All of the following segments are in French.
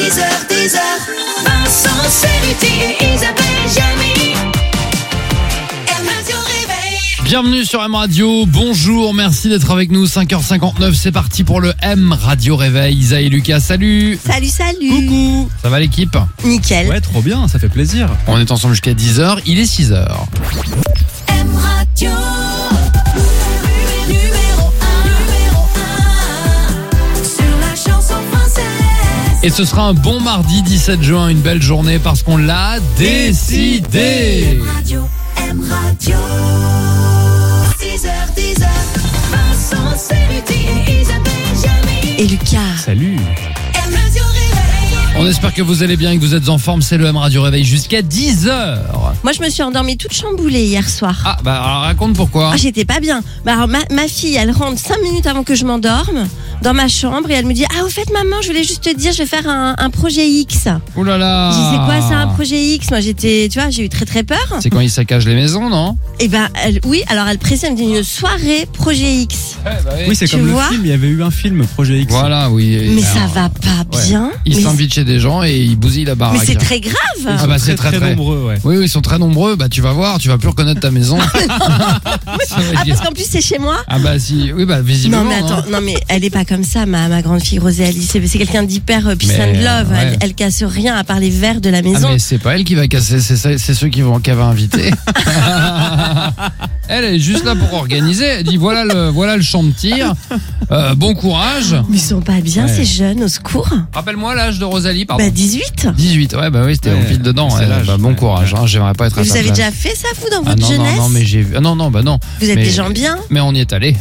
6h10, Vincent Cerruti et Isabelle Jamie. M Radio Réveil. Bienvenue sur M Radio, bonjour, merci d'être avec nous, 5h59, c'est parti pour le M Radio Réveil. Isa et Lucas, salut. Salut. Coucou. Ça va l'équipe? Nickel. Ouais, trop bien, ça fait plaisir. On est ensemble jusqu'à 10h, il est 6h. M Radio. Numéro 1 sur la chanson française. Et ce sera un bon mardi 17 juin, une belle journée parce qu'on l'a décidé. M Radio. 6h10, Vincent Cerruti et Isabelle Jamie. Et Lucas. Salut. M Radio Réveil. On espère que vous allez bien et que vous êtes en forme, c'est le M Radio Réveil jusqu'à 10h. Moi, je me suis endormie toute chamboulée hier soir. Ah, bah alors raconte pourquoi. Ah, j'étais pas bien. Bah, alors, ma fille, elle rentre 5 minutes avant que je m'endorme dans ma chambre et elle me dit: ah, au fait, maman, je voulais juste te dire, je vais faire un projet X. Oh là là. Je dis: c'est quoi ça, un projet X? Moi, j'ai eu très peur. C'est quand ils saccagent les maisons, non? Et ben, oui, alors elle précise, elle me dit une soirée projet X. Oui, c'est Tu comme vois le film, il y avait eu un film, Projet X. Voilà, oui. Mais ça va pas bien. Ils Mais s'invitent chez des gens et ils bousillent la baraque. c'est très grave. Ah bah c'est très nombreux, ouais. Oui, ils sont très nombreux. Bah tu vas voir, tu vas plus reconnaître ta maison. Ça va Ah, dire- parce qu'en plus, c'est chez moi. Ah bah si, oui bah visiblement. Non mais attends, non mais elle est pas comme ça, ma grande fille Rosé Alice. C'est quelqu'un d'hyper peace Mais, and love. ouais. Elle casse rien à part les verres de la Ah maison. mais c'est pas elle qui va casser, c'est ceux qui vont qu'elle va inviter. Elle est juste là pour organiser. Elle dit voilà le champ de tir. Bon courage. Mais ils sont pas bien Ouais. ces jeunes, au secours. Rappelle-moi l'âge de Rosalie, pardon. Bah 18. 18. Ouais bah oui, c'était Ouais, en pile dedans. c'est Ouais, l'âge. bah, bon courage. Hein, j'aimerais pas être à Vous sa avez place. déjà fait ça, vous, dans Ah votre non, jeunesse? non mais j'ai vu. Ah non bah non. Vous êtes Mais- des gens bien. Mais on y est allé.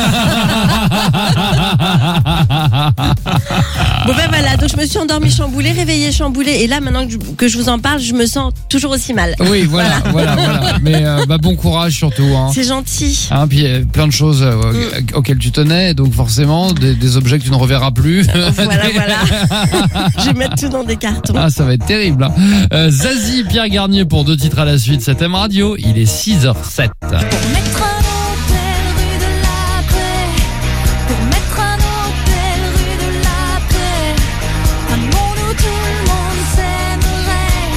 Bon ben voilà, donc je me suis endormie chamboulée, réveillée chamboulée. Et là, maintenant que je vous en parle, je me sens toujours aussi mal. Oui, voilà. Mais bah, bon courage surtout. Hein. C'est gentil. Hein, puis plein de choses auxquelles tu tenais, donc forcément des objets que tu ne reverras plus. Voilà. Je vais mettre tout dans des cartons. Ah, ça va être terrible. Hein. Zazie, Pierre Garnier pour 2 titres à la suite. C'est M Radio, il est 6h07. Pour mettre un hôtel rue de la Paix. Pour mettre un hôtel rue de la Paix. Un monde où tout le monde s'aimerait.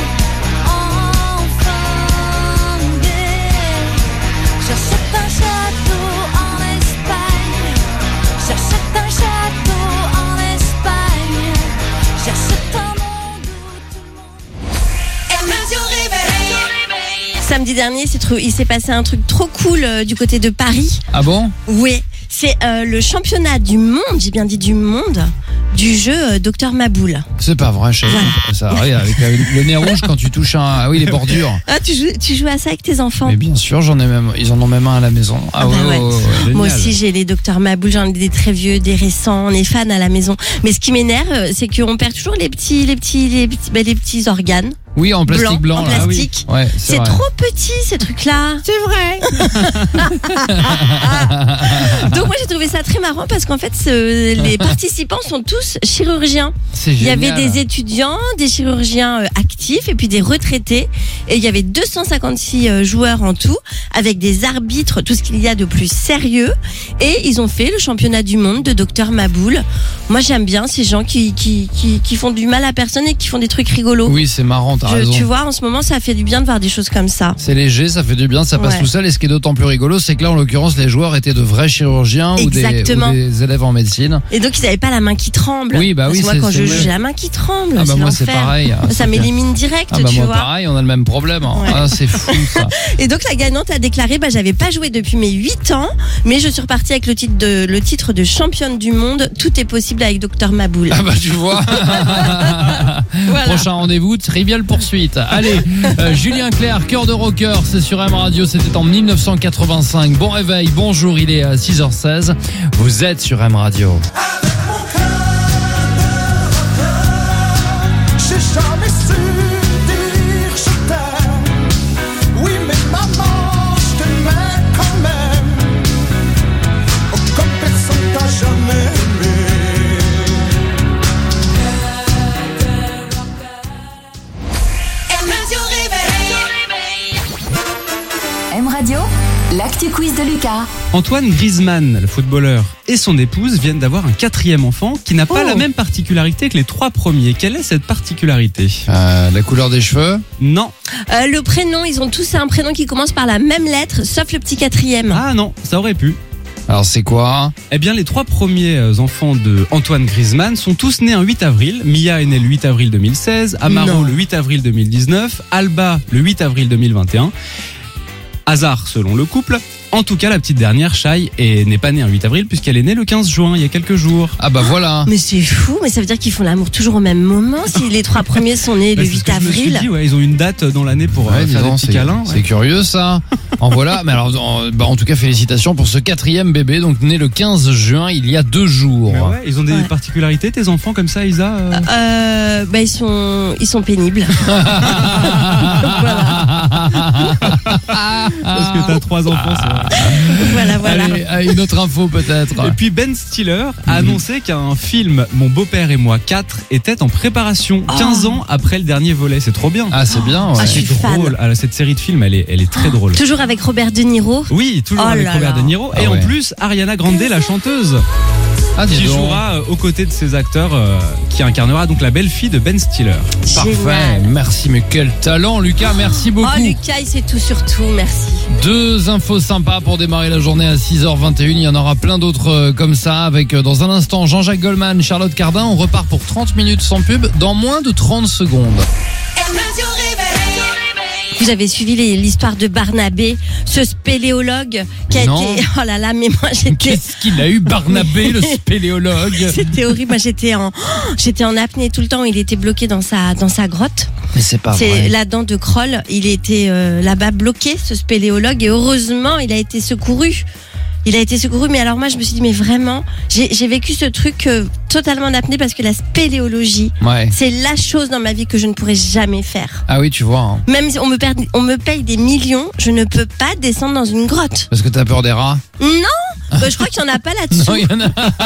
Enfin gay. J'achète un château en Espagne. J'achète un château en Espagne. J'achète un monde où tout le monde. M Radio Réveil. Samedi dernier, il s'est passé un truc trop cool du côté de Paris. Ah bon? Oui, c'est le championnat du monde, j'ai bien dit du monde, du jeu Dr Maboul. C'est pas vrai, chérie. Ça arrive avec le nez rouge quand tu touches ah oui, les bordures. Ah, tu joues à ça avec tes enfants? Mais bien sûr, ils en ont même un à la maison. Ah bah ouais. Génial. Moi aussi, j'ai les Dr Maboul, j'en ai des très vieux, des récents, on est fans à la maison. Mais ce qui m'énerve, c'est qu'on perd toujours les petits organes. Oui, en plastique blanc. En là. Ah oui. plastique. Ouais, C'est vrai. trop petit, ces trucs-là. C'est vrai. Donc moi, j'ai trouvé ça très marrant parce qu'en fait, les participants sont tous chirurgiens. C'est Il y génial. avait des étudiants, des chirurgiens actifs et puis des retraités. Et il y avait 256 joueurs en tout, avec des arbitres, tout ce qu'il y a de plus sérieux. Et ils ont fait le championnat du monde de Dr Maboul. Moi, j'aime bien ces gens qui font du mal à personne et qui font des trucs rigolos. Oui, c'est marrant, t'as raison. Tu vois, en ce moment, ça fait du bien de voir des choses comme ça. C'est léger, ça fait du bien, ça passe Ouais. tout seul. Et ce qui est d'autant plus rigolo, c'est que là, en l'occurrence, les joueurs étaient de vrais chirurgiens ou Exactement. des élèves en médecine. Et donc, ils n'avaient pas la main qui tremble. Oui, bah Parce oui, que moi, c'est- quand c'est je vrai. joue, j'ai la main qui tremble. Ah bah moi, c'est l'enfer. pareil. Ça C'est m'élimine direct, Ah bah tu moi, vois. pareil, on a le même problème. Hein. Ouais. Ah, c'est fou, ça. Et donc la gagnante a déclaré: j'avais pas joué depuis mes 8 ans, mais je suis repartie avec le titre de championne du monde. Tout est possible avec Dr Maboul. Ah bah tu vois. Prochain rendez-vous, Trivial Poursuite. Allez, Julien Clerc, Cœur de rocker, c'est sur M Radio, c'était en 1985. Bon réveil, bonjour, il est 6h16. Vous êtes sur M Radio. J'ai jamais su dire je t'aime. Oui, mais maman, je t'aimais quand même. Oh, comme personne t'a jamais aimé. M Radio Réveil. M Radio, l'actu l'actu quiz de Lucas. Antoine Griezmann, le footballeur, et son épouse viennent d'avoir un 4e enfant qui n'a pas la même particularité que les 3 premiers. Quelle est cette particularité ? La couleur des cheveux. Non. Le prénom, ils ont tous un prénom qui commence par la même lettre, sauf le petit 4e. Ah non, ça aurait pu. Alors c'est quoi ? Eh bien, les 3 premiers enfants de Antoine Griezmann sont tous nés un 8 avril. Mia est née le 8 avril 2016, Amaro Non. le 8 avril 2019, Alba le 8 avril 2021. Hasard selon le couple. En tout cas, la petite dernière, Shai, n'est pas née un 8 avril puisqu'elle est née le 15 juin, il y a quelques jours. Ah bah voilà. Mais c'est fou, mais ça veut dire qu'ils font l'amour toujours au même moment si les 3 premiers sont nés le Bah, c'est ce 8 que je me suis avril. dit, ouais, ils ont une date dans l'année pour Ouais, dis faire donc, des petits câlins. c'est curieux ça. En voilà. Mais alors, en tout cas, félicitations pour ce 4e bébé, donc né le 15 juin, il y a 2 jours. Mais ouais, ils ont des Ouais. particularités, tes enfants comme ça, Isa Bah ils sont pénibles. Parce que t'as 3 enfants, c'est vrai. voilà. Allez, une autre info peut-être. Et puis Ben Stiller a annoncé qu'un film Mon beau-père et moi 4 était en préparation 15 ans après le dernier volet. C'est trop bien. Ah c'est bien. Ouais. Ah, je suis c'est fan. drôle. Alors, cette série de films, elle est très drôle. Toujours avec Robert De Niro. Oui, toujours Oh avec là Robert là. De Niro. Ah Et en ouais. plus, Ariana Grande, la chanteuse, Ah, dis qui donc. jouera aux côtés de ces acteurs, qui incarnera donc la belle-fille de Ben Stiller. Parfait. Génial. Merci, mais quel talent, Lucas. Merci beaucoup. Oh Lucas, il sait tout sur tout, merci. 2 infos sympas pour démarrer la journée à 6h21. Il y en aura plein d'autres comme ça avec dans un instant Jean-Jacques Goldman, Charlotte Cardin. On repart pour 30 minutes sans pub dans moins de 30 secondes. Vous avez suivi l'histoire de Barnabé, ce spéléologue qui a Non. été... Oh là là, mais moi j'étais... Qu'est-ce qu'il a eu, Barnabé, le spéléologue? C'était horrible, moi j'étais en apnée tout le temps, il était bloqué dans sa grotte. Mais c'est pas C'est vrai. la dent de Kroll, il était là-bas bloqué, ce spéléologue, et heureusement il a été secouru. Mais alors moi je me suis dit, mais vraiment, j'ai vécu ce truc totalement en apnée parce que la spéléologie, Ouais. c'est la chose dans ma vie que je ne pourrais jamais faire. Ah oui, tu vois. Hein. Même si on me paye des millions, je ne peux pas descendre dans une grotte. Parce que t'as peur des rats? Non, bah, je crois qu'il n'y en a pas là-dessous. Non, il y en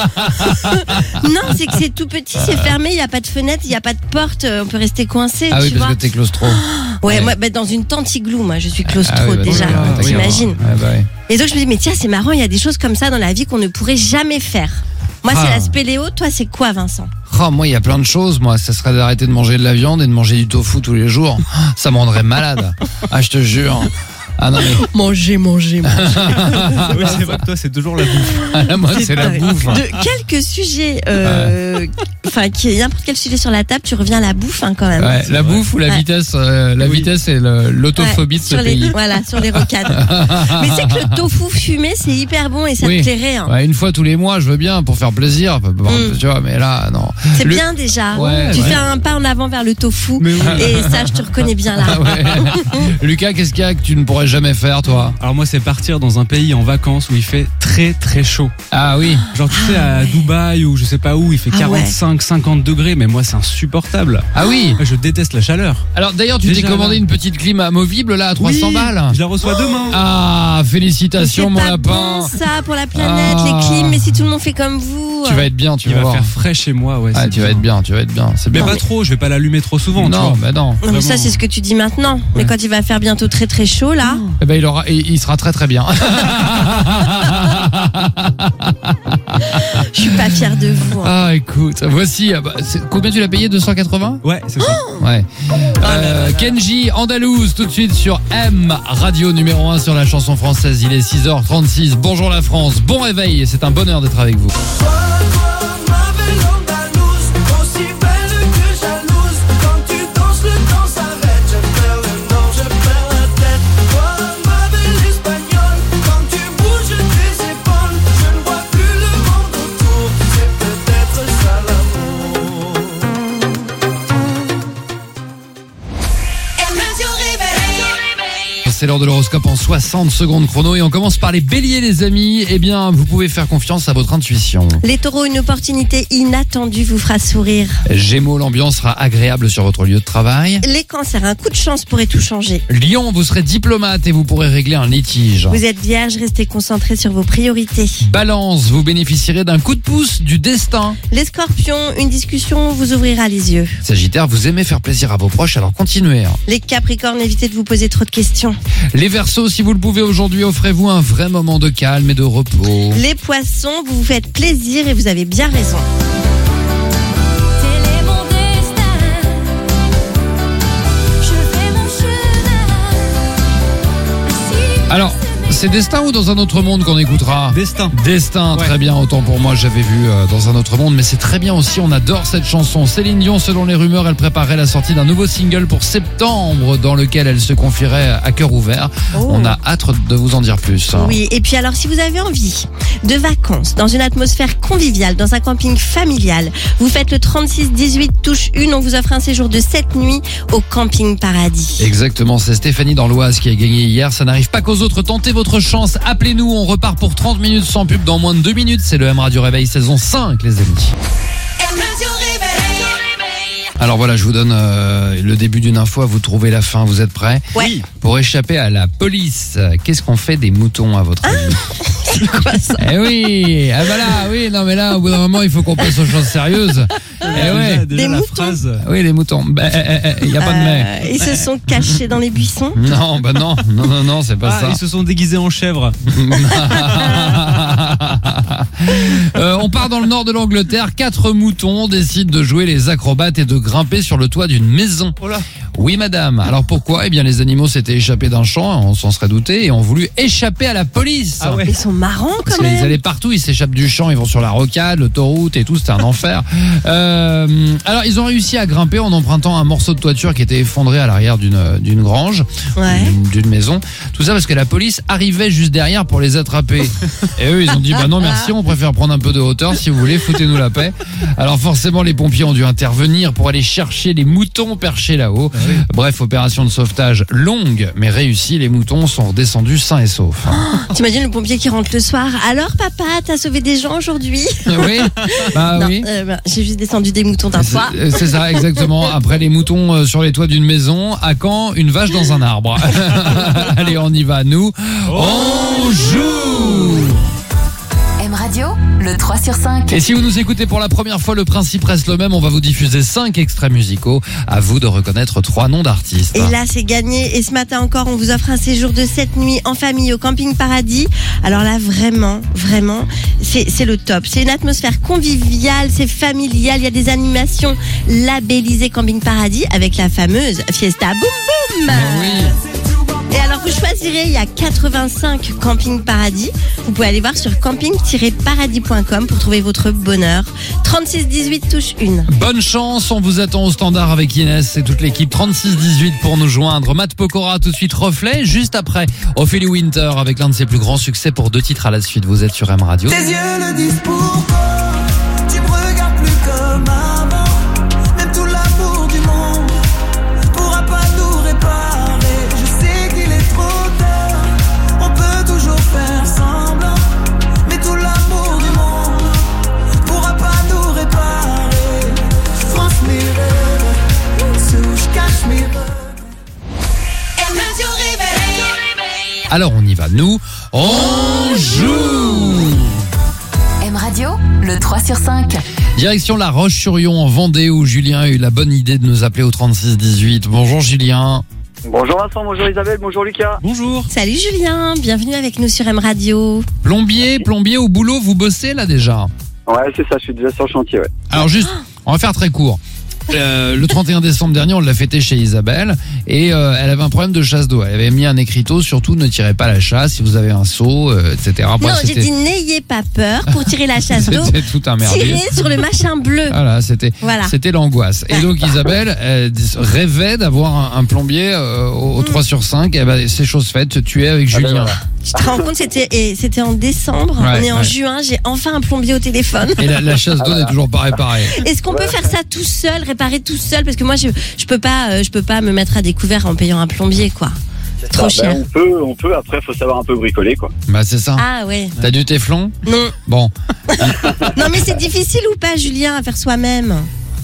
a. Non, c'est que c'est tout petit, c'est fermé, il n'y a pas de fenêtre, il n'y a pas de porte, on peut rester coincé, Ah oui, tu parce vois. que t'es claustro. Ouais, ouais. moi, bah, dans une tente igloo, moi, je suis claustro Ah oui, bah, déjà, d'accord, t'imagines. ouais, bah ouais. Et donc je me dis, mais tiens, c'est marrant, il y a des choses comme ça dans la vie qu'on ne pourrait jamais faire. Moi, c'est Ah. la spéléo, toi, c'est quoi, Vincent? Oh, moi, il y a plein de choses. Moi, ça serait d'arrêter de manger de la viande et de manger du tofu tous les jours. Ça me rendrait malade. Ah, je te jure. Ah non, mais Manger. Oui, c'est vrai que toi, c'est toujours la bouffe. moi, c'est la bouffe. De quelques sujets, enfin, n'importe quel sujet sur la table, tu reviens à la bouffe, hein, quand même. Ouais, la bouffe ou la Ouais. vitesse, vitesse et l'autophobie de ce sur les, pays. voilà, sur les rocades. Mais c'est que le tofu fumé, c'est hyper bon et ça Oui. te plairait. Hein. Ouais, une fois tous les mois, je veux bien pour faire plaisir. Bon, tu vois, mais là, non. C'est Le- bien déjà. Ouais, Tu ouais. fais un pas en avant vers le tofu. Mais oui. Et ça, je te reconnais bien là. Ah ouais. Lucas, qu'est-ce qu'il y a que tu ne pourrais jamais faire, toi? Alors moi, c'est partir dans un pays en vacances où il fait très très chaud. Ah oui. Genre, tu sais, à Dubaï ou je sais pas où, il fait Ah ouais. 45, 50 degrés, mais moi, c'est insupportable. Ah oui. Moi, je déteste la chaleur. Alors d'ailleurs, tu t'es Déjà, commandé là. une petite clim amovible là à 300 Oui, balles. Je la reçois demain. Ah, Mais félicitations c'est mon pas lapin. bon ça pour la planète, Ah. les clims. Mais si tout le monde fait comme vous. Tu vas être bien, tu Il vas va voir. faire frais chez moi, ouais. Ah, c'est tu vas être bien, tu vas être bien. C'est Mais bien. pas trop, je vais pas l'allumer trop souvent, tu Non, vois. bah non. Non, mais ça, Vraiment. c'est ce que tu dis maintenant. Mais Ouais. quand il va faire bientôt très très chaud là. Eh ben il sera très très bien. Je suis pas fière de vous. Hein. Ah, écoute, voici. Combien tu l'as payé? 280? Ouais, c'est ça. Ouais. Kenji Andalouse tout de suite sur M Radio numéro 1 sur la chanson française. Il est 6h36. Bonjour la France. Bon réveil. C'est un bonheur d'être avec vous. Ma belle Andalouse, aussi belle que jalouse. Quand tu danses, le temps s'arrête. Je perds le nord, je perds la tête. Toi, ma belle Espagnole, quand tu bouges tes épaules, je ne vois plus le monde autour. C'est peut-être ça l'amour. C'est l'heure de l'horoscope en 60 secondes chrono et on commence par les béliers les amis. Eh bien, vous pouvez faire confiance à votre intuition. Les taureaux, une opportunité inattendue vous fera sourire. Gémeaux, l'ambiance sera agréable sur votre lieu de travail. Les cancers, un coup de chance pourrait tout changer. Lion, vous serez diplomate et vous pourrez régler un litige. Vous êtes vierge, restez concentré sur vos priorités. Balance, vous bénéficierez d'un coup de pouce du destin. Les scorpions, une discussion vous ouvrira les yeux. Sagittaire, vous aimez faire plaisir à vos proches, alors continuez. Les capricornes, évitez de vous poser trop de questions. Les Verseaux, si vous le pouvez aujourd'hui, offrez-vous un vrai moment de calme et de repos. Les Poissons, vous vous faites plaisir et vous avez bien raison. Tel est mon destin. Je fais mon chemin. Ainsi Alors, c'est Destin ou Dans un autre monde qu'on écoutera? Destin. Destin, Ouais. très bien, autant pour moi, j'avais vu Dans un autre monde, mais c'est très bien aussi, on adore cette chanson. Céline Dion, selon les rumeurs, elle préparait la sortie d'un nouveau single pour septembre, dans lequel elle se confierait à cœur ouvert. Oh. On a hâte de vous en dire plus. Oui, et puis alors si vous avez envie de vacances dans une atmosphère conviviale, dans un camping familial, vous faites le 36-18 touche 1, on vous offre un séjour de 7 nuits au Camping Paradis. Exactement, c'est Stéphanie dans l'Oise qui a gagné hier. Ça n'arrive pas qu'aux autres. Tentez votre chance. Appelez-nous. On repart pour 30 minutes sans pub dans moins de 2 minutes. C'est le M Radio Réveil saison 5, les amis. Radio Réveil. Alors voilà, je vous donne le début d'une info. À vous de trouver la fin. Vous êtes prêts? Ouais. Pour échapper à la police, qu'est-ce qu'on fait des moutons à votre avis? C'est quoi ça? Eh oui, ah bah là, oui, non mais là, au bout d'un moment, il faut qu'on passe aux choses sérieuses. Eh ouais. Déjà Des la moutons. phrase. Oui, les moutons. Il y a pas de mais. Ils se sont cachés dans les buissons. Non, bah non, c'est pas Ah, ça. ils se sont déguisés en chèvre. On part dans le nord de l'Angleterre. 4 moutons décident de jouer les acrobates et de grimper sur le toit d'une maison. Oh là. Oui, madame. Alors pourquoi? Eh bien, les animaux s'étaient échappés d'un champ, on s'en serait douté, et ont voulu échapper à la police. Ah ouais. Ils sont marrants Parce quand qu'ils même. allaient partout, ils s'échappent du champ, ils vont sur la rocade, l'autoroute et tout, c'était un enfer. Alors, ils ont réussi à grimper en empruntant un morceau de toiture qui était effondré à l'arrière d'une grange, Ouais. d'une maison. Tout ça parce que la police arrivait juste derrière pour les attraper. Et eux, ils ont dit, bah non merci, on préfère prendre un peu de hauteur, si vous voulez, foutez-nous la paix. Alors forcément, les pompiers ont dû intervenir pour aller chercher les moutons perchés là-haut. Bref, opération de sauvetage longue, mais réussie, les moutons sont redescendus sains et saufs. T'imagines le pompier qui rentre le soir. Alors papa, t'as sauvé des gens aujourd'hui? Oui, bah Non, oui. j'ai juste descendu des moutons d'un toit. C'est ça, exactement. Après les moutons sur les toits d'une maison, à quand une vache dans un arbre? Allez, on y va, nous. On joue! M Radio, le 3 sur 5. Et si vous nous écoutez pour la première fois, le principe reste le même. On va vous diffuser 5 extraits musicaux. À vous de reconnaître 3 noms d'artistes. Et là, c'est gagné. Et ce matin encore, on vous offre un séjour de 7 nuits en famille au Camping Paradis. Alors là, vraiment, c'est le top. C'est une atmosphère conviviale, c'est familial. Il y a des animations labellisées Camping Paradis avec la fameuse Fiesta Boum Boum. Oui. Et alors, vous choisirez, il y a 85 Camping Paradis. Vous pouvez aller voir sur camping-paradis.com pour trouver votre bonheur. 36-18 touche 1. Bonne chance, on vous attend au standard avec Inès et toute l'équipe. 36-18 pour nous joindre. Matt Pokora, tout de suite Reflet. Juste après, Ophélie Winter avec l'un de ses plus grands succès pour 2 titres à la suite. Vous êtes sur M Radio. Tes yeux le disent pourquoi tu me regardes plus comme avant. Même tout l'amour du monde pourra pas nous réparer. Je sais qu'il est trop tard, on peut toujours faire semblant. Mais tout l'amour du monde pourra pas nous réparer. Je France mes rêves, sous je cache mes rêves. Radio Réveil. Alors on y va, nous, on joue! M Radio, le 3 sur 5. Direction La Roche-sur-Yon en Vendée où Julien a eu la bonne idée de nous appeler au 36-18. Bonjour Julien. Bonjour Vincent, bonjour Isabelle, bonjour Lucas. Bonjour. Salut Julien, bienvenue avec nous sur M Radio. Plombier au boulot, vous bossez là déjà? Ouais, c'est ça, je suis déjà sur le chantier, ouais. Alors juste, on va faire très court. Le 31 décembre dernier, on l'a fêté chez Isabelle et elle avait un problème de chasse d'eau. Elle avait mis un écriteau, surtout ne tirez pas la chasse si vous avez un seau, etc. Non, Bref, j'ai dit n'ayez pas peur pour tirer la chasse d'eau. c'était tout un merdier. Tirez sur le machin bleu. Voilà, c'était Voilà. l'angoisse. Et donc Isabelle rêvait d'avoir un plombier au 3 sur 5. Et ben, c'est chose faite, tu es avec Julien. voilà. Tu te rends compte, c'était en décembre, Ouais, on est en ouais. juin, j'ai enfin un plombier au téléphone. Et la chasse d'eau n'est toujours pas réparée. Est-ce qu'on peut faire ça tout seul, réparer tout seul? Parce que moi, je peux pas me mettre à découvert en payant un plombier, quoi. C'est Trop ça. cher. On peut, après faut savoir un peu bricoler, quoi. Bah c'est ça. Ah ouais. T'as du téflon? Non. Bon. Non mais c'est difficile ou pas, Julien, à faire soi-même?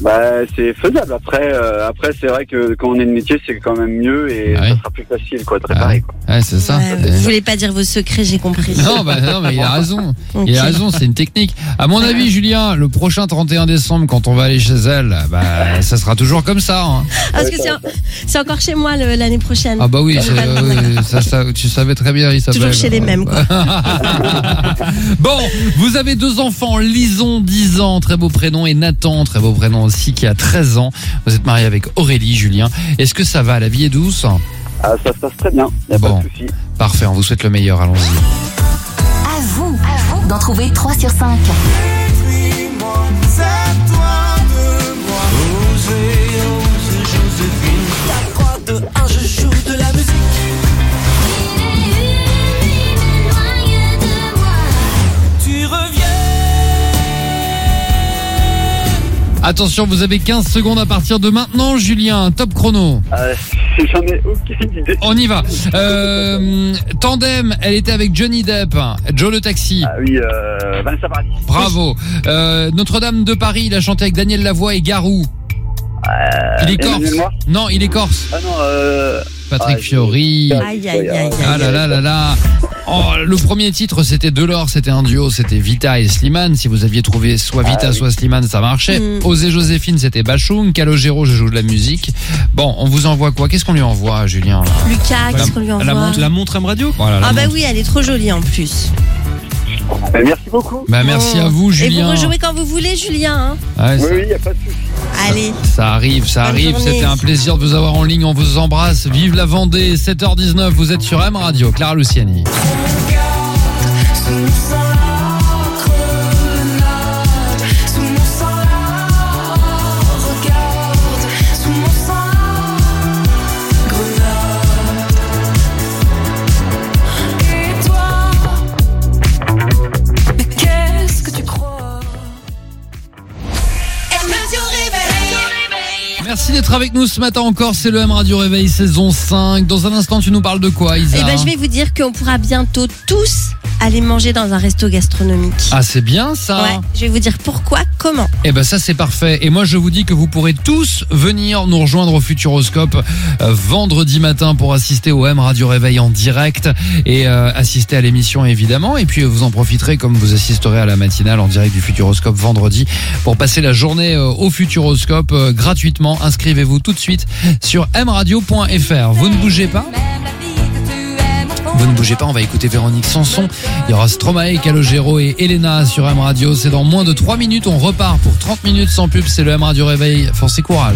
Bah, c'est faisable. Après, c'est vrai que quand on est de métier, c'est quand même mieux et Ouais. ça sera plus facile, quoi, de réparer, quoi. Ouais, c'est ça. Ouais, vous voulez pas dire vos secrets, j'ai compris. Non, mais il a raison. Ok. Il a raison, c'est une technique. À mon avis, Julien, le prochain 31 décembre, quand on va aller chez elle, bah, ça sera toujours comme ça. Hein. Parce que c'est encore chez moi l'année prochaine. Ah bah oui, Ouais, ça, tu savais très bien, Isabelle. Toujours chez les mêmes, quoi. Bon, vous avez 2 enfants, Lison, 10 ans, très beau prénom, et Nathan, très beau prénom aussi, qui a 13 ans. Vous êtes marié avec Aurélie, Julien. Est-ce que ça va? La vie est douce? Ah, ça se passe très bien. Y a Bon. pas de souci. Parfait, on vous souhaite le meilleur, allons-y. À vous d'en trouver 3 sur 5. Dis-moi, c'est toi de moi. Osez, Joséphine. Ta 3, 2, 1, je joue de la musique. Tu reviens. Attention, vous avez 15 secondes à partir de maintenant, Julien. Top chrono. J'en ai aucune idée. On y va. Tandem, elle était avec Johnny Depp. Joe le taxi. Ah oui, Vanessa Paradis. Bravo. Notre-Dame de Paris, il a chanté avec Daniel Lavoie et Garou. Il est corse. Emmanuel Moir. Non, il est corse. Ah non, Patrick ah, Fiori. Aïe, aïe, aïe, Ah là là là là. Oh, le premier titre, c'était Delors, c'était un duo, c'était Vita et Slimane. Si vous aviez trouvé soit Vita, oui. soit Slimane, ça marchait. Osez Joséphine, c'était Bachung. Calogero, je joue de la musique. Bon, on vous envoie quoi? Qu'est-ce qu'on lui envoie, Julien, là? Lucas, qu'est-ce qu'on lui envoie? La montre M Radio. Voilà, la Ah bah montre. oui, elle est trop jolie en plus. merci beaucoup. Bah, merci à vous, Et Julien. vous rejouez quand vous voulez, Julien. Hein. Ouais, Oui, ça- oui, y a pas de souci. Allez. Ça arrive, ça Bonne arrive. journée. C'était un plaisir de vous avoir en ligne. On vous embrasse. Vive la Vendée. 7h19. Vous êtes sur M Radio. Clara Luciani. Sous mon sang, grenade. Sous mon sang, regarde. Sous mon sang, grenade. Et toi, mais qu'est-ce que tu crois? Merci d'être avec nous ce matin encore. C'est le M Radio Réveil saison 5. Dans un instant, tu nous parles de quoi, Isa? Eh ben, je vais vous dire qu'on pourra bientôt tous aller manger dans un resto gastronomique. Ah, c'est bien ça. Ouais, je vais vous dire pourquoi, comment. Eh ben ça c'est parfait. Et moi je vous dis que vous pourrez tous venir nous rejoindre au Futuroscope vendredi matin pour assister au M Radio Réveil en direct et assister à l'émission évidemment. Et puis vous en profiterez comme vous assisterez à la matinale en direct du Futuroscope vendredi pour passer la journée au Futuroscope gratuitement. Inscrivez-vous tout de suite sur mradio.fr. Vous ne bougez pas. Vous ne bougez pas, on va écouter Véronique Sanson. Il y aura Stromae, Calogero et Elena sur M Radio. C'est dans moins de 3 minutes. On repart pour 30 minutes sans pub. C'est le M Radio Réveil. Force et courage.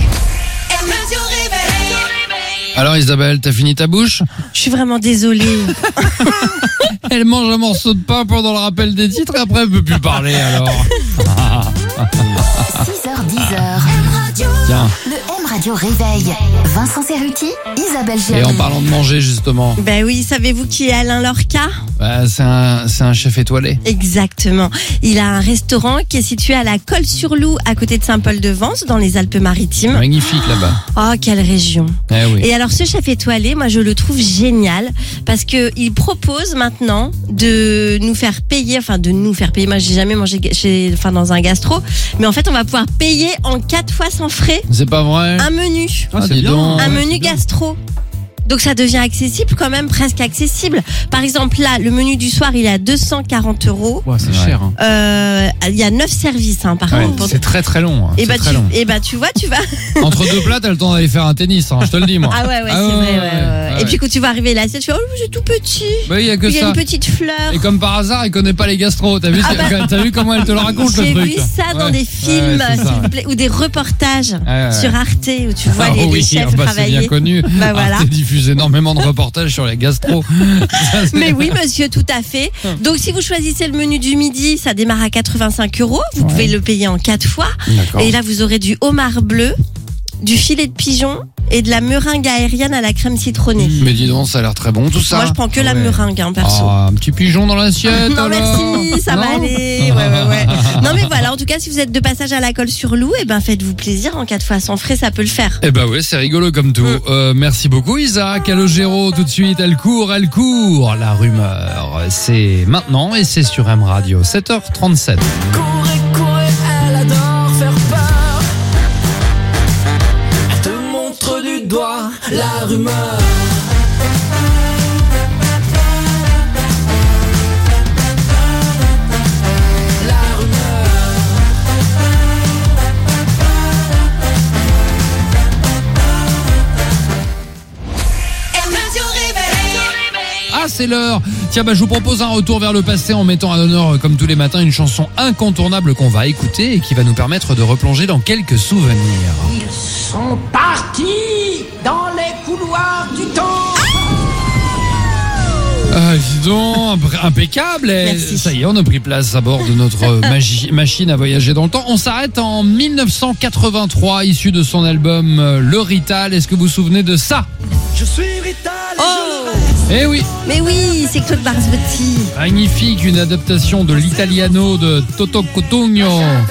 Alors Isabelle, t'as fini ta bouche? Je suis vraiment désolée. Elle mange un morceau de pain pendant le rappel des titres et après elle peut plus parler alors. 6h, 10h. Tiens, Le M Radio Réveil. Vincent Cerruti, Isabelle et en Géry. parlant de manger justement, Ben oui, savez-vous qui est Alain Lorca? bah, c'est un chef étoilé. Exactement. Il a un restaurant qui est situé à la Colle-sur-Loup, à côté de Saint-Paul-de-Vence, dans les Alpes-Maritimes. Magnifique là-bas. Oh, quelle région. Eh oui. Et alors, ce chef étoilé, moi, je le trouve génial parce que il propose maintenant de nous faire payer, Moi, j'ai jamais mangé dans un gastro, mais en fait, on va pouvoir payer en 4 fois sans frais C'est pas vrai? un menu. Ah, c'est dis bien. donc. Un menu c'est bien. gastro. Donc ça devient accessible quand même, presque accessible. Par exemple là, le menu du soir il est à 240 €. Ouais, c'est Ouais. cher. Hein. Il y a 9 services par Ouais, contre. c'est très très long. Hein. Et C'est bah, très long. tu vois, tu vas. Entre deux plats, t'as le temps d'aller faire un tennis, hein, je te le dis moi. Ah ouais, c'est vrai. Ouais. Et puis quand tu vas arriver à l'assiette, tu fais oh c'est tout petit. Bah, il y a que Il y a ça. une petite fleur. Et comme par hasard, il connaît pas les gastros. T'as vu, t'as vu comment elle te le raconte le J'ai truc? vu ça dans Ouais. des films, Ouais, c'est ça, s'il vous ouais. plaît, ou des reportages Ouais. sur Arte où tu vois Ah les oui, chefs bah, c'est travailler. bien connu. Bah, voilà. Arte diffuse énormément de reportages sur les gastros. Ça, c'est- Mais oui, monsieur, tout à fait. Donc, si vous choisissez le menu du midi, ça démarre à 85 €. Vous pouvez le payer en 4 fois. D'accord. Et là, vous aurez du homard bleu, du filet de pigeon et de la meringue aérienne à la crème citronnée. Mais dis donc, ça a l'air très bon tout ça. Moi, je prends que la Ouais. meringue, perso. Ah, un petit pigeon dans l'assiette. Non, alors. merci, ça va Non aller. Ouais. Non, mais voilà, en tout cas, si vous êtes de passage à la Colle-sur-Loup, faites-vous plaisir. En 4 fois sans frais, ça peut le faire. Eh ben ouais, c'est rigolo comme tout. Merci beaucoup Isa. Calogero, tout de suite, elle court. La rumeur, c'est maintenant et c'est sur M Radio, 7h37. Courez, elle adore faire peur. rumeur. Ah, c'est l'heure. Tiens, je vous propose un retour vers le passé en mettant à l'honneur, comme tous les matins, une chanson incontournable qu'on va écouter et qui va nous permettre de replonger dans quelques souvenirs. Ils sont partis dans les couloirs du temps. Ah, dis donc, impeccable. Et Merci. ça y est, on a pris place à bord de notre machine à voyager dans le temps. On s'arrête en 1983, issu de son album Le Rital. Est-ce que vous vous souvenez de ça? Je suis Rital et Oh. je le reste. Eh oui, Mais oui, c'est Claude Barzotti. magnifique, une adaptation de l'italiano de Toto Cotugno.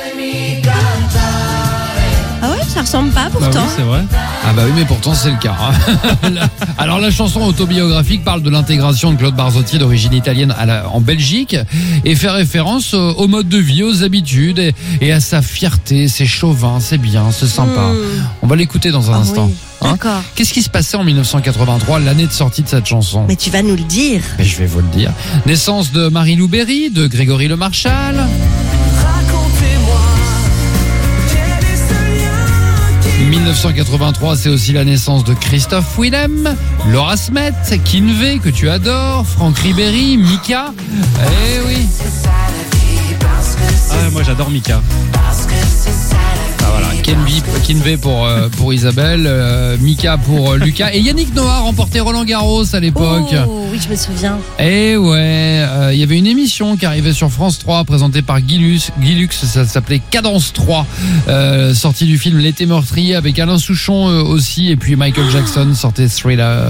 Ah ouais, ça ressemble pas Bah pourtant. oui, c'est vrai. Ah bah oui, mais pourtant c'est le cas. hein. Alors la chanson autobiographique parle de l'intégration de Claude Barzotti d'origine italienne en Belgique et fait référence au mode de vie, aux habitudes et à sa fierté. C'est chauvin, c'est bien, c'est sympa. On va l'écouter dans un Ah instant. oui, Hein d'accord. Qu'est-ce qui se passait en 1983, l'année de sortie de cette chanson? Mais tu vas nous le dire. Mais je vais vous le dire. Naissance de Marie-Lou Berry, de Grégory Le Marchal. Racontez-moi quel est ce lien qui 1983, c'est aussi la naissance de Christophe Willem, Laura Smet, Kinvey, que tu adores, Franck Ribéry, Mika. Eh oui. Ah ouais, moi j'adore Mika. Ah voilà, Kinvey pour Isabelle, Mika pour Lucas. Et Yannick Noah remportait Roland Garros à l'époque. Oh, oui, je me souviens. Et ouais, il y avait une émission qui arrivait sur France 3 présentée par Guy Lux, ça s'appelait Cadence 3, sortie du film L'été meurtrier avec Alain Souchon aussi, et puis Michael Jackson sortait Thriller.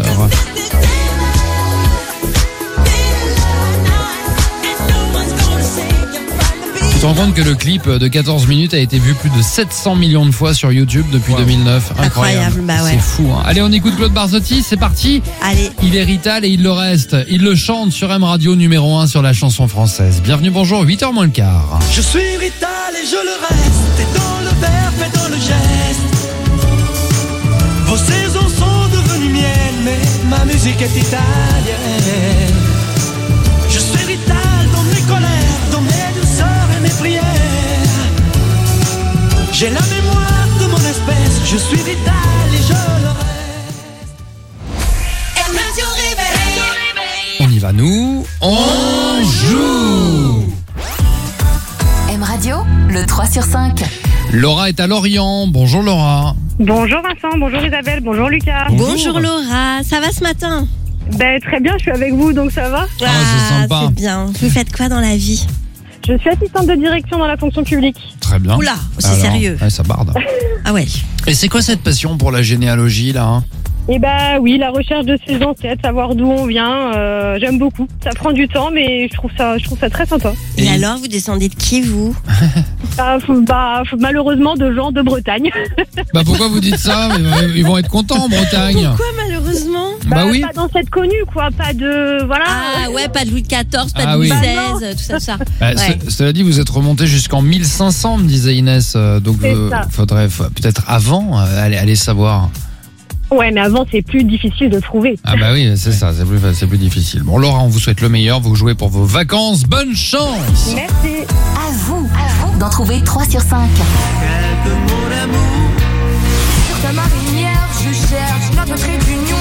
Tu te rends compte que le clip de 14 minutes a été vu plus de 700 millions de fois sur YouTube depuis 2009. Incroyable, bah ouais. C'est fou. Hein. Allez, on écoute Claude Barzotti, c'est parti. Allez. Il est Rital et il le reste. Il le chante sur M Radio numéro 1 sur la chanson française. Bienvenue, bonjour, 8h moins le quart. Je suis Rital et je le reste. Et dans le verbe et dans le geste. Vos saisons sont devenues miennes, mais ma musique est italienne. Je suis Rital dans mes colères, dans mes douceurs et mes prières. J'ai la mémoire de mon espèce. Je suis Rital et je le reste. On y va, nous. On joue. M Radio, le 3 sur 5. Laura est à Lorient. Bonjour Laura. Bonjour Vincent, bonjour Isabelle, bonjour Lucas. Bonjour Laura, ça va ce matin? Ben, très bien, je suis avec vous, donc ça va. Ah, c'est sympa. C'est bien. Vous faites quoi dans la vie? Je suis assistante de direction dans la fonction publique. Très bien. Oula, c'est Alors, sérieux. ouais, ça barde. Ah ouais. Et c'est quoi cette passion pour la généalogie là hein? Et bah oui, la recherche de ses ancêtres, savoir d'où on vient, j'aime beaucoup. Ça prend du temps, mais je trouve ça très sympa. Et alors, vous descendez de qui, vous? Malheureusement, de gens de Bretagne. Bah pourquoi vous dites ça? Ils vont être contents en Bretagne. Pourquoi, malheureusement? Bah oui. Pas dans cette connue, quoi, pas de... Voilà. Ah ouais, pas de Louis XIV, pas Ah de Louis oui. XVI, tout ça. Bah, Ouais. Cela dit, vous êtes remonté jusqu'en 1500, me disait Inès. Donc C'est ça. faudrait peut-être avant aller savoir. Ouais, mais avant, c'est plus difficile de trouver. Ah bah oui, c'est ça, c'est plus difficile. Bon Laura, on vous souhaite le meilleur, vous jouez pour vos vacances, bonne chance. Merci. À vous d'en trouver 3 sur 5. Quelques mots d'amour. Sur ta marinière, je cherche notre trait d'union.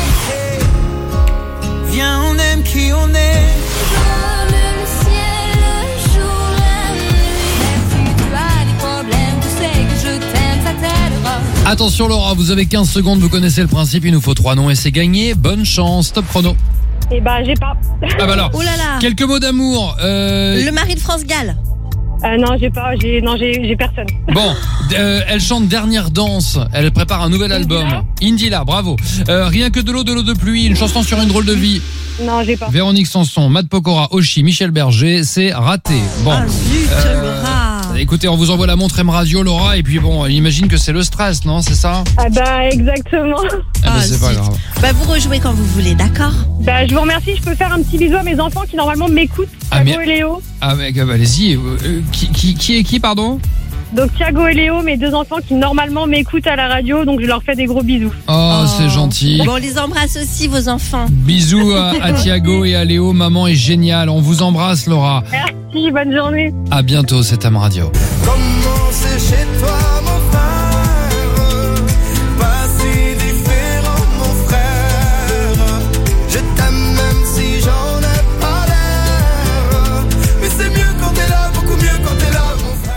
Viens, on aime qui on est. Comme le ciel, le jour, la nuit. Même si tu as des problèmes, tu sais que je t'aime, ça t'aidera. Attention Laura, vous avez 15 secondes, vous connaissez le principe, il nous faut 3 noms et c'est gagné. Bonne chance, top chrono. Et j'ai pas. Ah bah alors, Oh là là. quelques mots d'amour. Le mari de France Gall. Non, j'ai pas. J'ai personne. Bon, elle chante Dernière Danse, elle prépare un nouvel album. Indila, bravo. Rien que de l'eau de pluie, une chanson sur une drôle de vie. Non, j'ai pas. Véronique Sanson, Matt Pokora, Oshi, Michel Berger, c'est raté. Bon, Ah zut, Laura. écoutez, on vous envoie la montre M Radio, Laura, et puis bon, j'imagine que c'est le stress, non? C'est ça? Ah bah exactement. Ah bah, Ah, c'est pas zut. grave. Bah, vous rejouez quand vous voulez, d'accord? Bah je vous remercie, je peux faire un petit bisou à mes enfants qui normalement m'écoutent. Ah, Paco mais- et Léo. Ah, mais allez-y, qui est qui, pardon? Donc Thiago et Léo, mes 2 enfants qui normalement m'écoutent à la radio, donc je leur fais des gros bisous. Oh, c'est gentil. Bon, on les embrasse aussi, vos enfants. Bisous à Thiago et à Léo. Maman est géniale. On vous embrasse, Laura. Merci, bonne journée. À bientôt, c'est Am Radio. Comment c'est chez toi, mon frère? Pas si différent, mon frère. Je t'aime même si j'en ai pas l'air. Mais c'est mieux quand t'es là, beaucoup mieux quand t'es là, mon frère.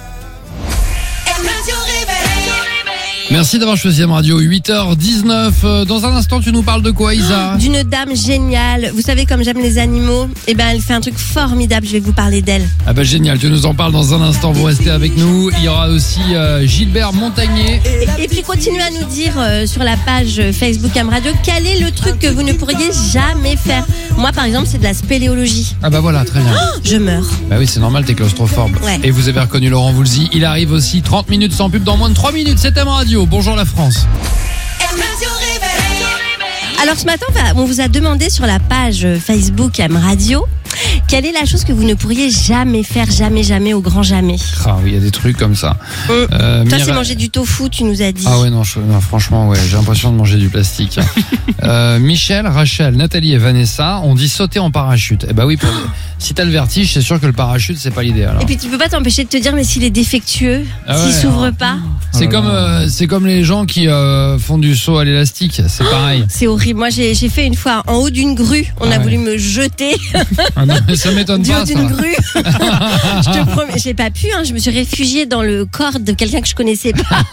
Merci d'avoir choisi Am Radio. 8h19. Dans un instant, tu nous parles de quoi, Isa? D'une dame géniale. Vous savez, comme j'aime les animaux, eh ben, elle fait un truc formidable. Je vais vous parler d'elle. Ah bah génial, tu nous en parles dans un instant. Vous restez avec nous. Il y aura aussi Gilbert Montagnier. Et puis continuez à nous dire sur la page Facebook Am Radio quel est le truc que vous ne pourriez jamais faire. Moi, par exemple, c'est de la spéléologie. Ah bah voilà, très bien. Je meurs. Bah oui, c'est normal, t'es claustrophobe. Ouais. Et vous avez reconnu Laurent Voulzy. Il arrive aussi 30 minutes sans pub dans moins de 3 minutes. C'est Am Radio. Bonjour la France. Alors ce matin, on vous a demandé sur la page Facebook Am Radio quelle est la chose que vous ne pourriez jamais faire, jamais, au grand jamais. Ah oui, il y a des trucs comme ça. Toi, c'est manger du tofu, tu nous as dit. Ah ouais, non, franchement, ouais, j'ai l'impression de manger du plastique. Michel, Rachel, Nathalie et Vanessa ont dit sauter en parachute. Eh bah oui, si t'as le vertige, c'est sûr que le parachute, c'est pas l'idéal. Et puis tu peux pas t'empêcher de te dire, mais s'il est défectueux, Ah s'il ouais, s'ouvre pas. C'est comme les gens qui font du saut à l'élastique, c'est pareil. C'est horrible. Moi, j'ai fait une fois en haut d'une grue. On a voulu me jeter Ah non, mais ça m'étonne du pas, haut ça. d'une grue. Je te promets, j'ai pas pu. Je me suis réfugiée dans le corps de quelqu'un que je connaissais pas.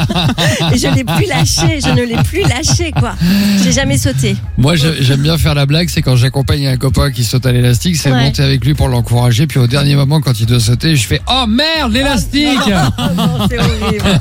Et je l'ai plus lâché. Je ne l'ai plus lâché, quoi. J'ai jamais sauté. Moi, j'aime bien faire la blague, c'est quand j'accompagne un copain qui saute à l'élastique, c'est monter avec lui pour l'encourager, puis au dernier moment, quand il doit sauter, je fais « Oh merde, l'élastique !» Non, c'est horrible.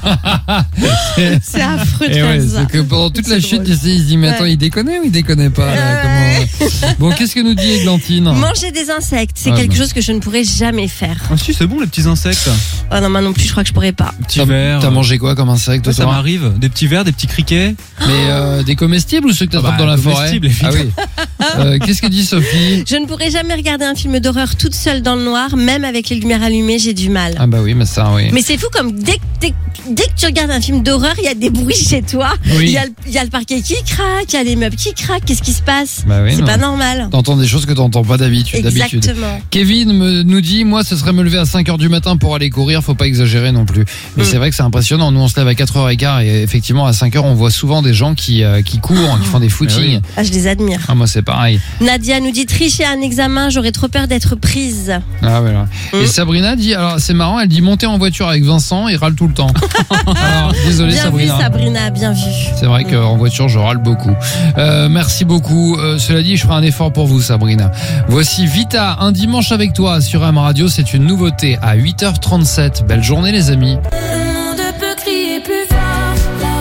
C'est affreux de Et faire ouais, ça. c'est que pendant toute la chute, il se dit « Mais attends, il déconne ou il déconne pas là, comment... ?» Bon, qu'est-ce que nous dit Églantine? Manger des insectes, c'est Ah, quelque non. chose que je ne pourrais jamais faire. Ah si, c'est bon les petits insectes. Oh non, moi non plus, je crois que je pourrais pas. Petits vers. T'as mangé quoi comme insecte, Ouais, ça toi? m'arrive. Des petits vers, des petits criquets. Mais des comestibles ou ceux que t'attrapes dans la forêt? comestibles, évidemment. Ah oui. Qu'est-ce que dit Sophie? Je ne pourrais jamais regarder un film d'horreur toute seule dans le noir, même avec les lumières allumées, j'ai du mal. Ah bah oui, mais ça, oui. Mais c'est fou comme dès que tu regardes un film d'horreur, il y a des bruits chez toi. Oui. Il y a le parquet qui craque, il y a les meubles qui craquent. Qu'est-ce qui se passe? Bah oui, C'est non. pas normal. T'entends des choses que t'entends pas d'habitude. Exactement. Kevin nous dit, moi, ce serait me lever à 5h du matin pour aller courir, faut pas exagérer non plus. Mais c'est vrai que c'est impressionnant. Nous, on se lève à 4h15 et effectivement, à 5h, on voit souvent des gens qui courent, qui font des footings. Ah, je les admire. Ah, moi, c'est pareil. Nadia nous dit tricher à un examen, j'aurais trop peur d'être prise. Ah, voilà. Et Sabrina dit, alors, c'est marrant, elle dit monter en voiture avec Vincent, il râle tout le temps. Alors, désolé, Bien Sabrina. vu, Sabrina, bien vu. C'est vrai qu'en voiture, je râle beaucoup. Merci beaucoup. Cela dit, je ferai un effort pour vous, Sabrina. Voici Vita, un dimanche avec toi sur Am Radio. C'est une nouveauté à 8h37. Belle journée, les amis. Le monde peut crier plus fort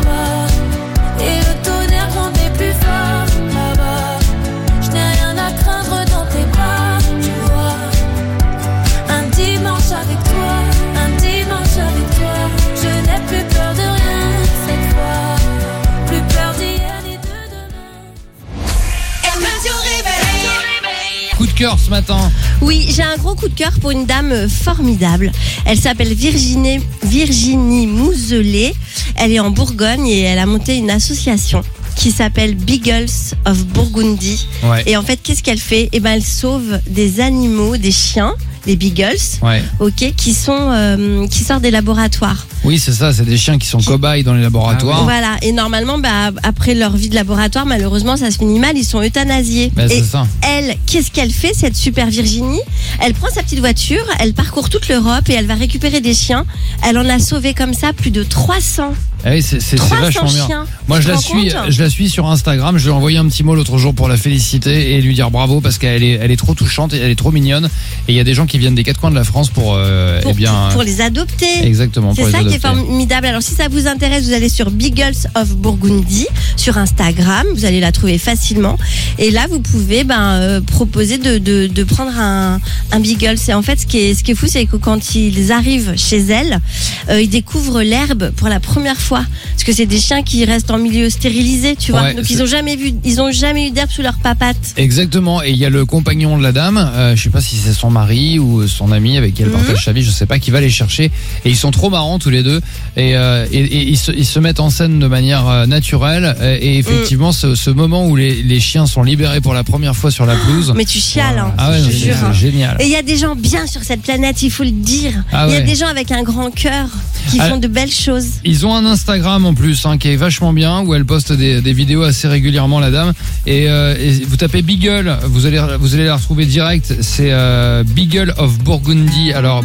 là-bas, et le tonnerre gronder plus fort là-bas. Je n'ai rien à craindre dans tes bras, tu vois. Un dimanche avec toi, je n'ai plus peur de rien cette fois. Plus peur d'hier ni de demain. Coup de cœur ce matin. Oui, j'ai un gros coup de cœur pour une dame formidable. Elle s'appelle Virginie Mouzelet. Elle est en Bourgogne et elle a monté une association qui s'appelle Beagles of Burgundy. Ouais. Et en fait, qu'est-ce qu'elle fait? Eh ben, elle sauve des animaux, des chiens, les Beagles, Ouais. ok, qui sortent des laboratoires. Oui, c'est ça, c'est des chiens qui sont cobayes dans les laboratoires. Voilà. Et normalement, après leur vie de laboratoire, malheureusement, ça se finit mal. Ils sont euthanasiés. Ben, c'est Et ça. elle, qu'est-ce qu'elle fait, cette super Virginie? Elle prend sa petite voiture, elle parcourt toute l'Europe et elle va récupérer des chiens. Elle en a sauvé comme ça plus de 300. Ah oui, c'est 300 vachement bien. chiens. Moi, Tu je te la rends compte suis sur Instagram. Je lui ai envoyé un petit mot l'autre jour pour la féliciter et lui dire bravo parce qu'elle est trop touchante et elle est trop mignonne. Et il y a des gens qui viennent des quatre coins de la France pour Pour les adopter. Exactement. C'est pour les ça adopter. est formidable. Alors si ça vous intéresse, vous allez sur Beagles of Burgundy sur Instagram. Vous allez la trouver facilement. Et là, vous pouvez proposer de prendre un Beagle. C'est en fait ce qui est fou, c'est que quand ils arrivent chez elle, ils découvrent l'herbe pour la première fois. Parce que c'est des chiens qui restent en milieu stérilisé, tu vois. Ouais, Donc ils ont jamais eu d'herbe sous leurs papates. Exactement, et il y a le compagnon de la dame, je sais pas si c'est son mari ou son ami avec qui elle partage sa vie, je sais pas, qui va les chercher, et ils sont trop marrants tous les deux, et ils se mettent en scène de manière naturelle, et effectivement ce moment où les chiens sont libérés pour la première fois sur la pelouse. Mais tu chiales, hein, ah ouais, je te jure. c'est génial. Et il y a des gens bien sur cette planète, il faut le dire. Ah il y a ouais. des gens avec un grand cœur qui font de belles choses. Ils ont un Instagram en plus qui est vachement bien, où elle poste des vidéos assez régulièrement, la dame, et vous tapez Beagle, vous allez la retrouver direct. C'est Beagle of Burgundy, alors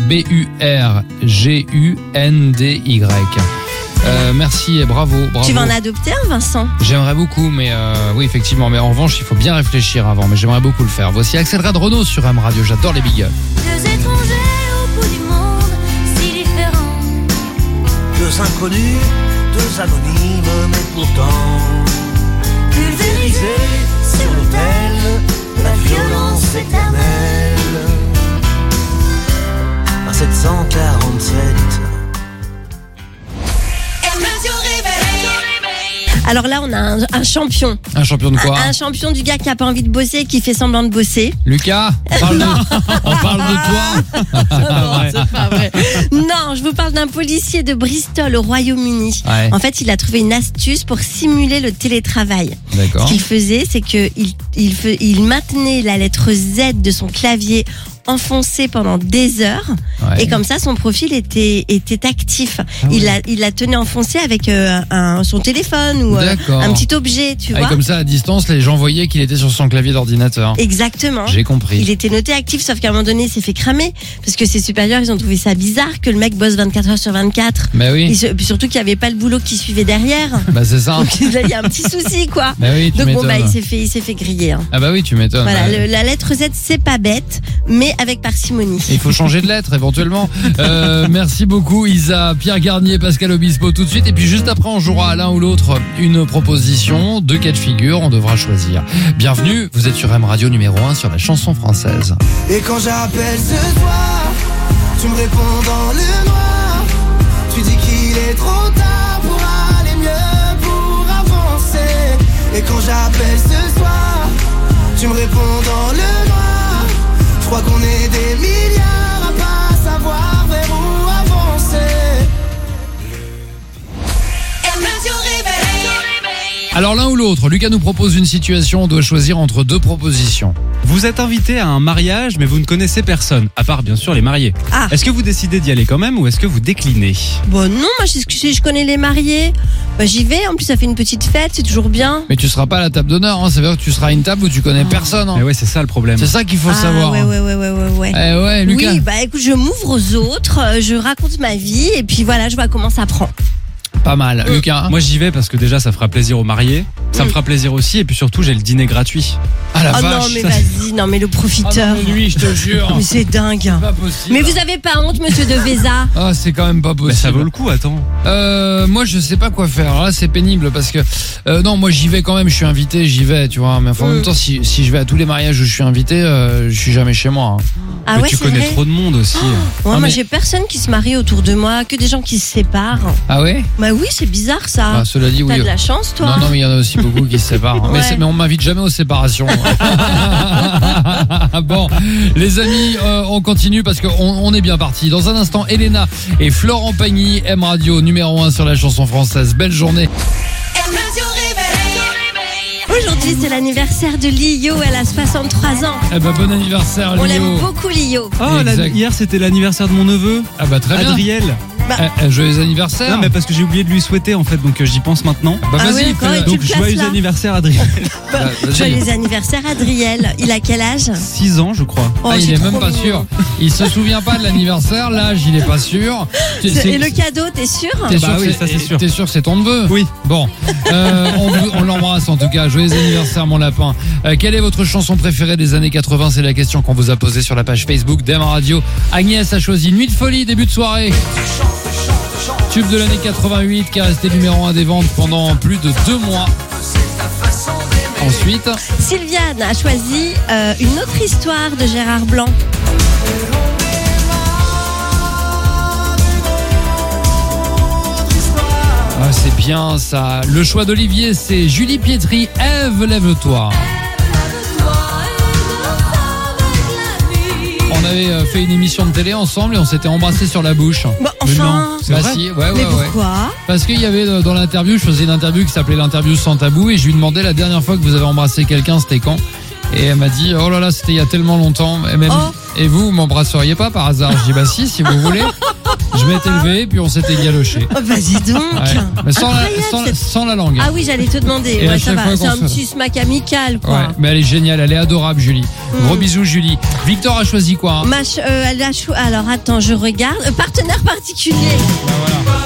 BURGUNDY. Merci et bravo. Tu vas en adopter un, Vincent? J'aimerais beaucoup, mais oui, effectivement, mais en revanche il faut bien réfléchir avant, mais j'aimerais beaucoup le faire. Voici Axel Red Renaud sur M Radio, j'adore les Beagles. Deux étrangers au bout du monde, si différents. Deux inconnus, deux anonymes, mais pourtant pulvérisés sur l'autel de la violence éternelle. À 747. Alors là, on a un champion. Un champion de quoi? Un champion du gars qui a pas envie de bosser et qui fait semblant de bosser. Lucas, on parle de toi. Non, c'est pas vrai. Non, je vous parle d'un policier de Bristol au Royaume-Uni. Ouais. En fait, il a trouvé une astuce pour simuler le télétravail. D'accord. Ce qu'il faisait, c'est que il maintenait la lettre Z de son clavier enfoncé pendant des heures, Ouais. et comme ça son profil était actif. Ah ouais. Il la tenait enfoncé avec son téléphone ou D'accord. un petit objet, tu Et vois. comme ça, à distance, les gens voyaient qu'il était sur son clavier d'ordinateur. Exactement. J'ai compris. Il était noté actif, sauf qu'à un moment donné, il s'est fait cramer parce que ses supérieurs, ils ont trouvé ça bizarre que le mec bosse 24 heures sur 24. Bah oui. Puis surtout qu'il n'y avait pas le boulot qui suivait derrière. Bah c'est ça. Donc il y a un petit souci, quoi. Bah oui, tu Donc bon, m'étonnes. il s'est fait griller. Hein. Ah bah oui, tu m'étonnes. Voilà, Ouais. la lettre Z, c'est pas bête, mais avec parcimonie. Il faut changer de lettre éventuellement. Merci beaucoup Isa, Pierre Garnier, Pascal Obispo tout de suite. Et puis juste après, on jouera à l'un ou l'autre une proposition, 2 cas de figure, on devra choisir. Bienvenue, vous êtes sur M Radio numéro 1 sur la chanson française. Et quand j'appelle ce soir, tu me réponds dans le noir. Tu dis qu'il est trop tard pour aller mieux, pour avancer. Et quand j'appelle ce soir, tu me réponds dans le noir. Je crois qu'on est des milliards à pas savoir vers où avancer. Alors l'un ou l'autre, Lucas nous propose une situation, on doit choisir entre 2 propositions. Vous êtes invité à un mariage, mais vous ne connaissez personne, à part bien sûr les mariés. Ah. Est-ce que vous décidez d'y aller quand même ou est-ce que vous déclinez? Bon, non, moi, si je connais les mariés, bah, j'y vais. En plus, ça fait une petite fête, c'est toujours bien. Mais tu seras pas à la table d'honneur, hein. Ça veut dire que tu seras à une table où tu connais personne. Hein. Mais ouais, c'est ça le problème. C'est ça qu'il faut Ah, savoir. ouais. Eh ouais, Lucas. Oui, bah écoute, je m'ouvre aux autres, je raconte ma vie, et puis voilà, je vois comment ça prend. Pas mal. Lucas. Moi j'y vais parce que déjà ça fera plaisir aux mariés, ça me fera plaisir aussi et puis surtout j'ai le dîner gratuit. Ah la Oh vache. non, mais vas-y, non, mais le profiteur. Ah non, lui, je te jure. Mais c'est dingue. Pas possible. Mais vous avez pas honte, monsieur de Véza? Ah, c'est quand même pas possible. Mais ça vaut le coup, attends. Moi, je sais pas quoi faire. Là, c'est pénible parce que non, moi, j'y vais quand même. Je suis invité, j'y vais, tu vois. Mais enfin, en même temps, si je vais à tous les mariages où je suis invité, je suis jamais chez moi. Hein. Ah Mais ouais, tu c'est connais vrai. trop de monde aussi. Ouais, Ah, moi mais- j'ai personne qui se marie autour de moi, que des gens qui se séparent. Ah ouais. Bah oui, c'est bizarre ça. Ah, cela dit, oui. T'as de la chance, toi. Non, mais il y en a aussi beaucoup qui se séparent. Hein. Ouais. Mais on m'invite jamais aux séparations. Bon, les amis, on continue parce qu'on est bien parti. Dans un instant, Elena et Florent Pagny, M Radio numéro 1 sur la chanson française. Belle journée. Aujourd'hui, c'est l'anniversaire de Lio, elle a 63 ans. Eh ben, bon anniversaire, On l'aime Lio. beaucoup, Lio. Oh, Exact. hier c'était l'anniversaire de mon neveu, Ah bah très bien. Adriel. Joyeux anniversaire. Non mais parce que j'ai oublié de lui souhaiter en fait, donc j'y pense maintenant. Bah Ah vas-y, ouais, d'accord, fais-le. et tu Donc le places joyeux là. anniversaire Adriel. Bah, vas-y. Joyeux anniversaire, Adriel. Il a quel âge? 6 ans je crois. Oh, Ah, il c'est est trop même pas mignon. sûr. Il se souvient pas de l'anniversaire, l'âge, il est pas sûr. Et le cadeau, t'es sûr? T'es sûr, Bah que oui, ça, c'est sûr. T'es sûr que c'est ton neveu? Oui. Bon, on l'embrasse en tout cas. Joyeux anniversaire, mon lapin. Quelle est votre chanson préférée des années 80? C'est la question qu'on vous a posée sur la page Facebook d'M Radio. Agnès a choisi Nuit de folie, début de soirée. Chante, Tube de l'année 88 qui a resté numéro 1 des ventes pendant plus de 2 mois. Ensuite, Sylviane a choisi une autre histoire de Gérard Blanc. ah, c'est bien ça. Le choix d'Olivier, c'est Julie Pietri. Ève, lève-toi. On avait fait une émission de télé ensemble et on s'était embrassés sur la bouche. Bon, Mais non, enfin. c'est Bah vrai. si, ouais. Mais pourquoi? Parce qu'il y avait dans l'interview, je faisais une interview qui s'appelait l'interview sans tabou et je lui demandais la dernière fois que vous avez embrassé quelqu'un, c'était quand? Et elle m'a dit, oh là là, c'était il y a tellement longtemps. Et, même, Oh. et vous m'embrasseriez pas par hasard? Je dis, bah si vous voulez. Je m'étais levé, puis on s'était galoché. Oh, vas-y donc. Ouais. Mais Incroyable, cette- sans la langue. Ah oui, j'allais te demander. Et à Ouais, ça chaque va. fois C'est qu'on un se- petit smack amical, quoi. Ouais, mais elle est géniale, elle est adorable, Julie. Gros bisous, Julie. Victor a choisi quoi, hein? Elle a Alors attends, je regarde. Partenaire particulier. Bah, voilà.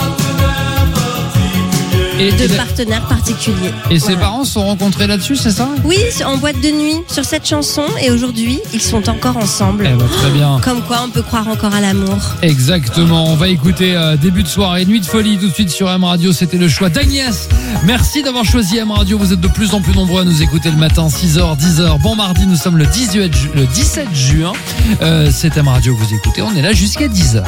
De partenaire particulier. Et ses Voilà. parents se sont rencontrés là-dessus, c'est ça? Oui, en boîte de nuit sur cette chanson. Et aujourd'hui, ils sont encore ensemble. Eh ben, très bien. Comme quoi, on peut croire encore à l'amour. Exactement, on va écouter début de soirée, Nuit de folie tout de suite sur M Radio, c'était le choix d'Agnès. Merci d'avoir choisi M Radio, vous êtes de plus en plus nombreux à nous écouter le matin, 6h, 10h. Bon mardi, nous sommes le 17 juin, c'est M Radio que vous écoutez, on est là jusqu'à 10h.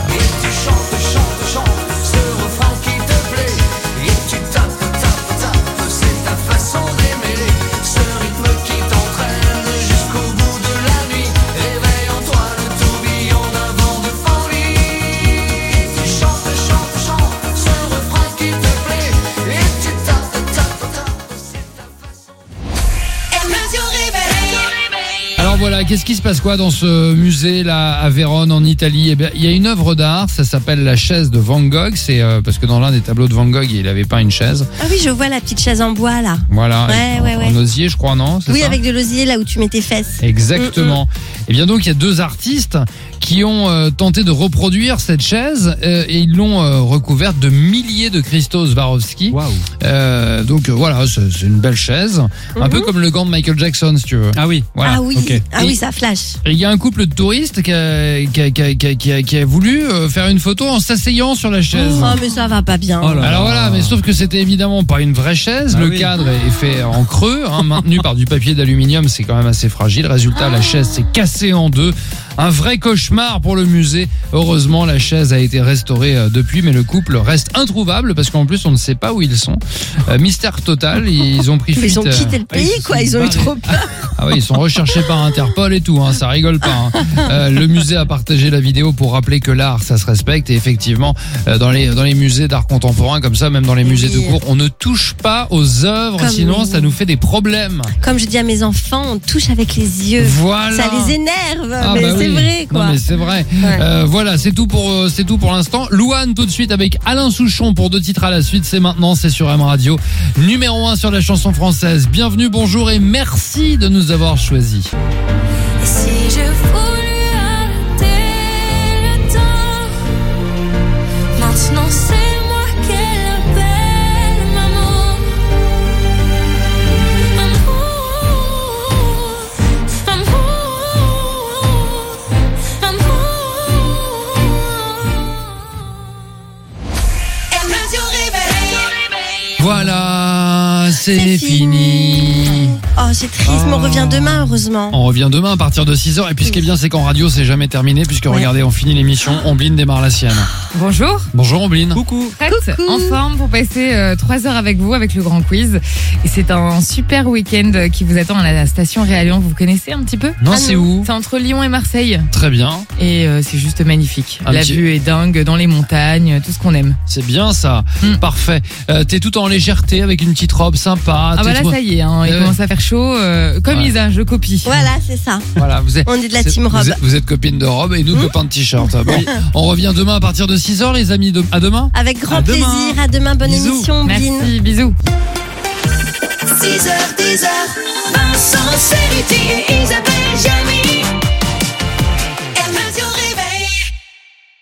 Alors voilà, qu'est-ce qui se passe quoi dans ce musée là à Vérone en Italie? Eh bien, il y a une œuvre d'art, ça s'appelle la chaise de Van Gogh. C'est parce que dans l'un des tableaux de Van Gogh, il avait peint une chaise. Ah oui, je vois la petite chaise en bois là. Voilà, Ouais. en osier, je crois, non? C'est Oui, ça avec de l'osier là où tu mets tes fesses. Exactement. Et bien donc il y a deux artistes qui ont tenté de reproduire cette chaise et ils l'ont recouverte de milliers de cristaux Swarovski. Waouh. Donc voilà, c'est une belle chaise, un peu comme le gant de Michael Jackson, si tu veux. Ah oui. Voilà. Ah oui, ok. ah oui, ça flash. Et il y a un couple de touristes qui a voulu faire une photo en s'asseyant sur la chaise. Oh, mais ça va pas bien. Oh là là. Alors voilà, mais sauf que c'était évidemment pas une vraie chaise. Ah Le oui. cadre est fait en creux, maintenu par du papier d'aluminium, c'est quand même assez fragile. Résultat, la chaise s'est cassée en deux. Un vrai cauchemar pour le musée. Heureusement, la chaise a été restaurée depuis, mais le couple reste introuvable parce qu'en plus, on ne sait pas où ils sont. Mystère total, ils ont pris fuite. Ils ont quitté le pays, quoi. Ils ont eu trop peur. Ah oui, ils sont recherchés par Interpol et tout, ça rigole pas. Le musée a partagé la vidéo pour rappeler que l'art, ça se respecte. Et effectivement, dans les musées d'art contemporain, comme ça, même dans les musées de cours, on ne touche pas aux œuvres, Comme sinon nous. ça nous fait des problèmes. Comme je dis à mes enfants, on touche avec les yeux. Voilà. Ça les énerve, Ah mais bah c'est oui. vrai, quoi. Non mais c'est vrai. Ouais. Voilà, c'est tout pour l'instant. Louane tout de suite avec Alain Souchon pour 2 titres à la suite. C'est maintenant, c'est sur M Radio. Numéro 1 sur la chanson française. Bienvenue, bonjour et merci de nous avoir choisis. Et si je voulais arrêter le temps, maintenant c'est moi qu'elle appelle maman. Voilà, c'est fini. Oh, c'est triste, mais on revient demain, heureusement. On revient demain à partir de 6h. Et puis ce qui est bien, c'est qu'en radio, c'est jamais terminé. Puisque regardez, on finit l'émission. Ombline démarre la sienne. Bonjour. Bonjour Ombline. Coucou. Prête, en forme pour passer 3 heures avec vous avec le grand quiz. Et c'est un super week-end qui vous attend à la station Réalion. Vous connaissez un petit peu? Non, c'est où? C'est entre Lyon et Marseille. Très bien. Et c'est juste magnifique. Un La petit- vue est dingue dans les montagnes, tout ce qu'on aime. C'est bien ça. Parfait. T'es tout en légèreté avec une petite robe sympa. Ah bah là T'es- ça y est, hein, il Ouais. commence à faire chaud. Comme Ouais. Isa, je copie. Voilà, c'est ça. Voilà, vous êtes, On est de la c'est- team robe. Vous êtes copine de robe et nous copains de t-shirt. Bon, on revient demain à partir de 6h les amis. À demain. Avec grand À demain. plaisir. À demain. Bonne Bisous. émission, Bline. Merci, bisous. 6h, 10h, Vincent, Céline et Isabelle Jamie.